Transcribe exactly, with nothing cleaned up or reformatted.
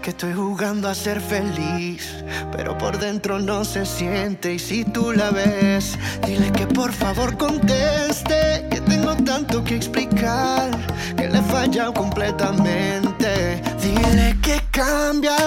que estoy jugando a ser feliz, pero por dentro no se siente. Y si tú la ves, dile que por favor conteste, que tengo tanto que explicar, que le he fallado completamente. Dile que cambia